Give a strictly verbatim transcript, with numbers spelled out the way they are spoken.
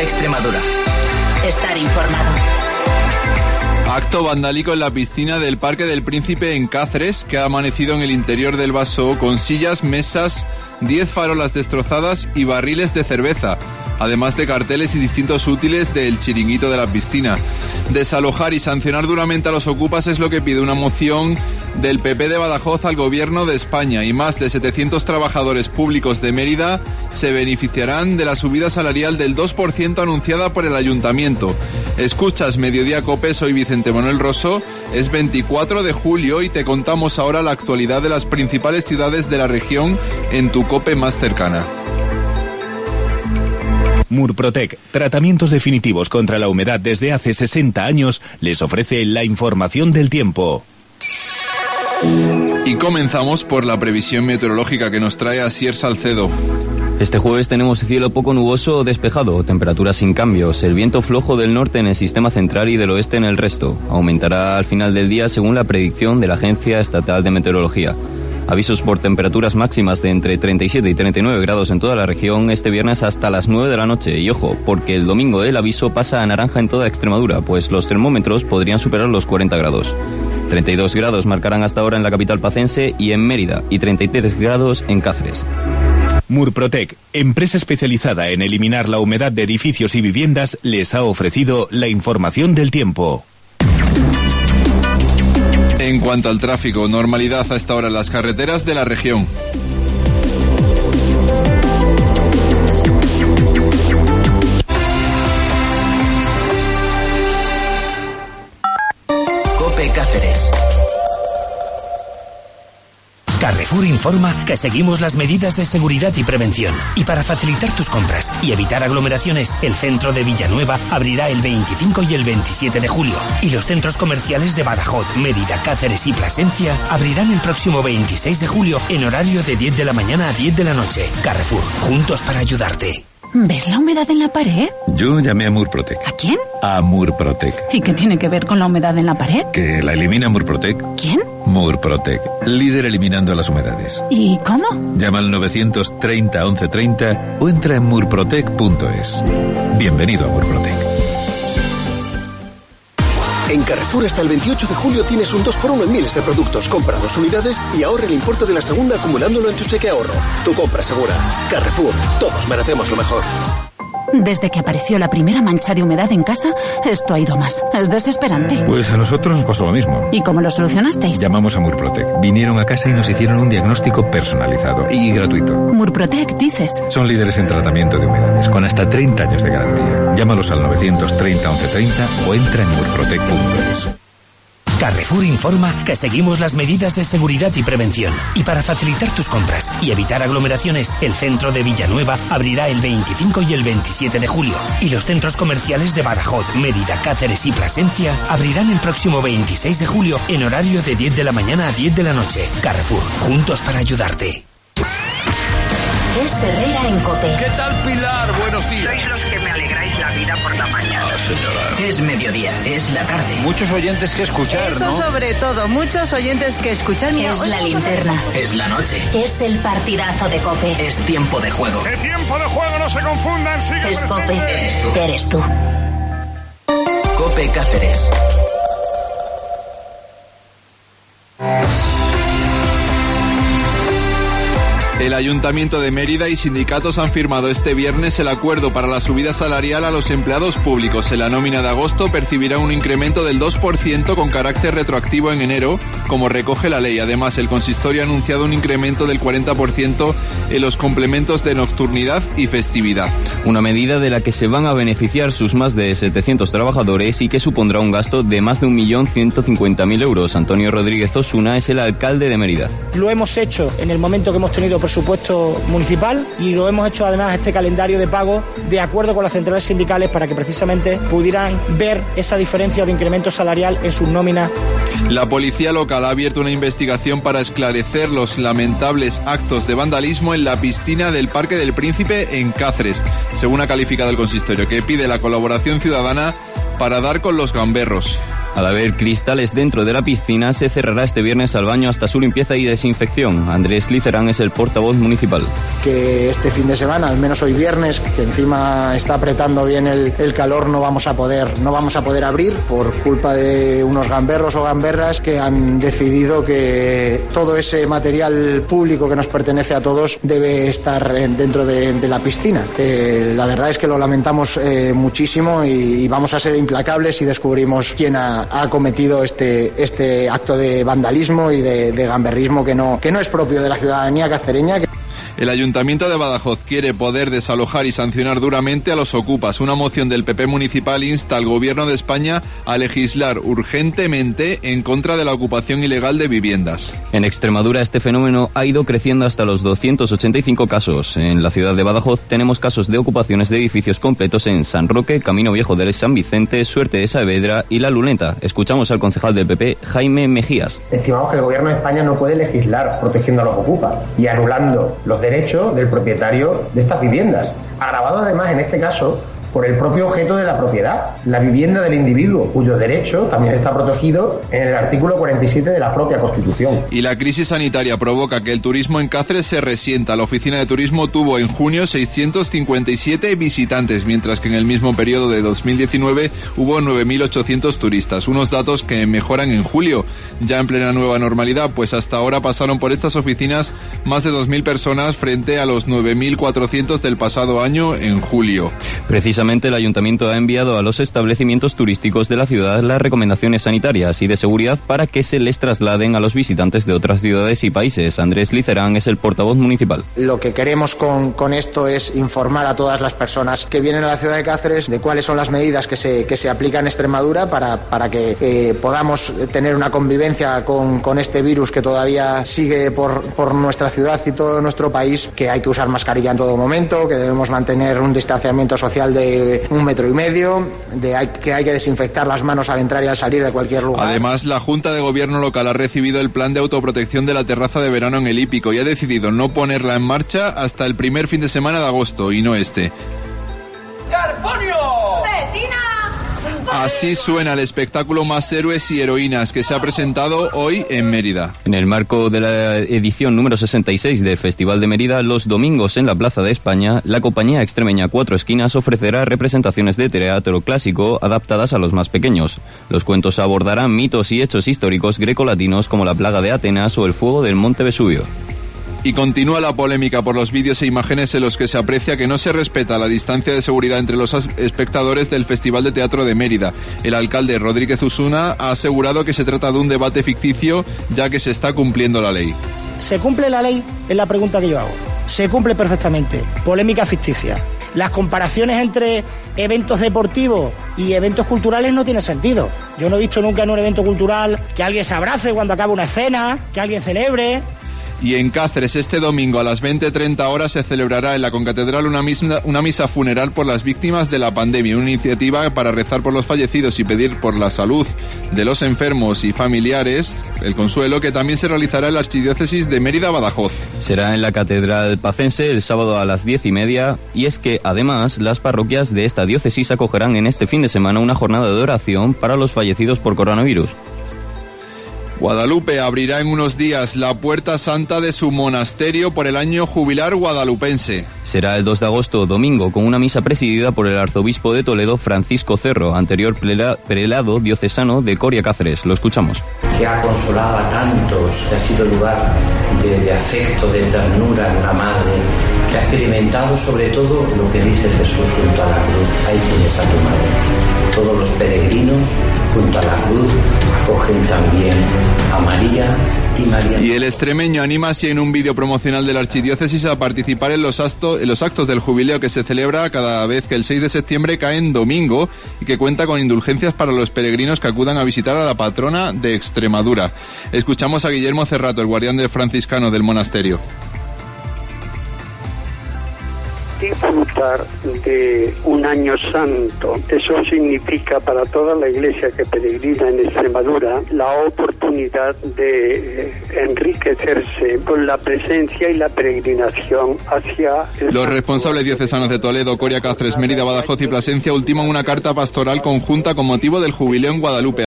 Extremadura. Estar informado. Acto vandálico en la piscina del Parque del Príncipe en Cáceres, que ha amanecido en el interior del vaso con sillas, mesas, diez farolas destrozadas y barriles de cerveza, además de carteles y distintos útiles del chiringuito de la piscina. Desalojar y sancionar duramente a los ocupas es lo que pide una moción del P P de Badajoz al Gobierno de España, y más de setecientos trabajadores públicos de Mérida se beneficiarán de la subida salarial del dos por ciento anunciada por el Ayuntamiento. Escuchas Mediodía Cope, soy Vicente Manuel Rosso, es veinticuatro de julio y te contamos ahora la actualidad de las principales ciudades de la región en tu Cope más cercana. Murprotec, tratamientos definitivos contra la humedad desde hace sesenta años, les ofrece la información del tiempo. Y comenzamos por la previsión meteorológica que nos trae Asier Salcedo. Este jueves tenemos cielo poco nuboso o despejado, temperaturas sin cambios, el viento flojo del norte en el sistema central y del oeste en el resto. Aumentará al final del día según la predicción de la Agencia Estatal de Meteorología. Avisos por temperaturas máximas de entre treinta y siete y treinta y nueve grados en toda la región este viernes hasta las nueve de la noche. Y ojo, porque el domingo el aviso pasa a naranja en toda Extremadura, pues los termómetros podrían superar los cuarenta grados. treinta y dos grados marcarán hasta ahora en la capital pacense y en Mérida, y treinta y tres grados en Cáceres. Murprotec, empresa especializada en eliminar la humedad de edificios y viviendas, les ha ofrecido la información del tiempo. En cuanto al tráfico, normalidad a esta hora en las carreteras de la región. Cope Cáceres. Carrefour informa que seguimos las medidas de seguridad y prevención. Y para facilitar tus compras y evitar aglomeraciones, el centro de Villanueva abrirá el veinticinco y el veintisiete de julio. Y los centros comerciales de Badajoz, Mérida, Cáceres y Plasencia abrirán el próximo veintiséis de julio en horario de diez de la mañana a diez de la noche. Carrefour, juntos para ayudarte. ¿Ves la humedad en la pared? Yo llamé a Murprotec. ¿A quién? A Murprotec. ¿Y qué tiene que ver con la humedad en la pared? Que la elimina Murprotec. ¿Quién? Murprotec, líder eliminando las humedades. ¿Y cómo? Llama al novecientos treinta once treinta o entra en murprotec punto es. Bienvenido a Murprotec. En Carrefour hasta el veintiocho de julio tienes un dos por uno en miles de productos. Compra dos unidades y ahorra el importe de la segunda acumulándolo en tu cheque ahorro. Tu compra segura. Carrefour, todos merecemos lo mejor. Desde que apareció la primera mancha de humedad en casa, esto ha ido más. Es desesperante. Pues a nosotros nos pasó lo mismo. ¿Y cómo lo solucionasteis? Llamamos a Murprotec. Vinieron a casa y nos hicieron un diagnóstico personalizado y gratuito. Murprotec, dices. Son líderes en tratamiento de humedades, con hasta treinta años de garantía. Llámalos al novecientos treinta once treinta o entra en murprotec punto es. Carrefour informa que seguimos las medidas de seguridad y prevención. Y para facilitar tus compras y evitar aglomeraciones, el centro de Villanueva abrirá el veinticinco y el veintisiete de julio. Y los centros comerciales de Badajoz, Mérida, Cáceres y Plasencia abrirán el próximo veintiséis de julio en horario de diez de la mañana a diez de la noche. Carrefour, juntos para ayudarte. Es Herrera en Cope. ¿Qué tal, Pilar? Buenos días. Sois los que me alegráis la vida por la mañana. Ah, señora. Es mediodía, es la tarde. Muchos oyentes que escuchar, Eso ¿no? sobre todo, muchos oyentes que escuchar. Mira, es la linterna. Es la noche. Es el partidazo de Cope. Es tiempo de juego. ¡El tiempo de juego! ¡No se confundan! ¡Sigue Es presente! Cope. Eres tú. Eres tú. Cope Cáceres. El Ayuntamiento de Mérida y sindicatos han firmado este viernes el acuerdo para la subida salarial a los empleados públicos. En la nómina de agosto percibirán un incremento del dos por ciento con carácter retroactivo en enero, como recoge la ley. Además, el consistorio ha anunciado un incremento del cuarenta por ciento en los complementos de nocturnidad y festividad. Una medida de la que se van a beneficiar sus más de setecientos trabajadores y que supondrá un gasto de más de un millón ciento cincuenta mil euros. Antonio Rodríguez Osuna es el alcalde de Mérida. Lo hemos hecho en el momento que hemos tenido presupuesto municipal y lo hemos hecho además este calendario de pago de acuerdo con las centrales sindicales para que precisamente pudieran ver esa diferencia de incremento salarial en sus nóminas. La policía local ha abierto una investigación para esclarecer los lamentables actos de vandalismo en la piscina del Parque del Príncipe en Cáceres, según ha calificado el consistorio, que pide la colaboración ciudadana para dar con los gamberros. Al haber cristales dentro de la piscina, se cerrará este viernes al baño hasta su limpieza y desinfección. Andrés Licerán es el portavoz municipal. Que este fin de semana, al menos hoy viernes, que encima está apretando bien el, el calor, no vamos a poder, no vamos a poder abrir por culpa de unos gamberros o gamberras que han decidido que todo ese material público que nos pertenece a todos debe estar dentro de, de la piscina. Eh, la verdad es que lo lamentamos eh, muchísimo y, y vamos a ser implacables si descubrimos quién ha, ha cometido este, este acto de vandalismo y de, de gamberrismo que no, que no es propio de la ciudadanía cacereña. El Ayuntamiento de Badajoz quiere poder desalojar y sancionar duramente a los ocupas. Una moción del P P municipal insta al Gobierno de España a legislar urgentemente en contra de la ocupación ilegal de viviendas. En Extremadura este fenómeno ha ido creciendo hasta los doscientos ochenta y cinco casos. En la ciudad de Badajoz tenemos casos de ocupaciones de edificios completos en San Roque, Camino Viejo del San Vicente, Suerte de Saavedra y La Luneta. Escuchamos al concejal del P P, Jaime Mejías. Estimamos que el Gobierno de España no puede legislar protegiendo a los ocupas y anulando los derecho del propietario de estas viviendas, agravado además en este caso por el propio objeto de la propiedad, la vivienda del individuo, cuyo derecho también está protegido en el artículo cuarenta y siete de la propia Constitución. Y la crisis sanitaria provoca que el turismo en Cáceres se resienta. La oficina de turismo tuvo en junio seiscientos cincuenta y siete visitantes, mientras que en el mismo periodo de dos mil diecinueve hubo nueve mil ochocientos turistas, unos datos que mejoran en julio, ya en plena nueva normalidad, pues hasta ahora pasaron por estas oficinas más de dos mil personas frente a los nueve mil cuatrocientos del pasado año en julio. Precisamente el Ayuntamiento ha enviado a los establecimientos turísticos de la ciudad las recomendaciones sanitarias y de seguridad para que se les trasladen a los visitantes de otras ciudades y países. Andrés Licerán es el portavoz municipal. Lo que queremos con, con esto es informar a todas las personas que vienen a la ciudad de Cáceres de cuáles son las medidas que se, que se aplican en Extremadura para, para que eh, podamos tener una convivencia con, con este virus que todavía sigue por, por nuestra ciudad y todo nuestro país, que hay que usar mascarilla en todo momento, que debemos mantener un distanciamiento social de un metro y medio, de hay, que hay que desinfectar las manos al entrar y al salir de cualquier lugar. Además, la Junta de Gobierno local ha recibido el plan de autoprotección de la terraza de verano en el Hípico y ha decidido no ponerla en marcha hasta el primer fin de semana de agosto y no este. ¡Carbonio! ¡Betina! Así suena el espectáculo Más Héroes y Heroínas, que se ha presentado hoy en Mérida. En el marco de la edición número sesenta y seis del Festival de Mérida, los domingos en la Plaza de España, la compañía extremeña Cuatro Esquinas ofrecerá representaciones de teatro clásico adaptadas a los más pequeños. Los cuentos abordarán mitos y hechos históricos grecolatinos como la plaga de Atenas o el fuego del Monte Vesubio. Y continúa la polémica por los vídeos e imágenes en los que se aprecia que no se respeta la distancia de seguridad entre los espectadores del Festival de Teatro de Mérida. El alcalde Rodríguez Usuna ha asegurado que se trata de un debate ficticio, ya que se está cumpliendo la ley. ¿Se cumple la ley? Es la pregunta que yo hago. Se cumple perfectamente. Polémica ficticia. Las comparaciones entre eventos deportivos y eventos culturales no tienen sentido. Yo no he visto nunca en un evento cultural que alguien se abrace cuando acaba una escena, que alguien celebre. Y en Cáceres este domingo a las veinte treinta horas se celebrará en la concatedral una misa, una misa funeral por las víctimas de la pandemia, una iniciativa para rezar por los fallecidos y pedir por la salud de los enfermos y familiares, el consuelo, que también se realizará en la Archidiócesis de Mérida-Badajoz. Será en la Catedral Pacense el sábado a las diez y media, y es que además las parroquias de esta diócesis acogerán en este fin de semana una jornada de oración para los fallecidos por coronavirus. Guadalupe abrirá en unos días la puerta santa de su monasterio por el año jubilar guadalupense. Será el dos de agosto, domingo, con una misa presidida por el arzobispo de Toledo, Francisco Cerro, anterior prelado diocesano de Coria Cáceres. Lo escuchamos. Que ha consolado a tantos, que ha sido lugar de, de afecto, de ternura de una madre, que ha experimentado sobre todo lo que dice Jesús junto a la cruz. Ahí tienes a tu madre. Todos los peregrinos junto a la cruz acogen también a María y María. Y el extremeño anima así en un vídeo promocional de la Archidiócesis a participar en los, actos, en los actos del jubileo que se celebra cada vez que el seis de septiembre cae en domingo y que cuenta con indulgencias para los peregrinos que acudan a visitar a la patrona de Extremadura. Escuchamos a Guillermo Cerrato, el guardián del franciscano del monasterio. Disfrutar de un año santo. Eso significa para toda la iglesia que peregrina en Extremadura la oportunidad de enriquecerse con la presencia y la peregrinación hacia... Los responsables diocesanos de Toledo, Coria Cáceres, Mérida, Badajoz y Plasencia ultiman una carta pastoral conjunta con motivo del jubileo en Guadalupe.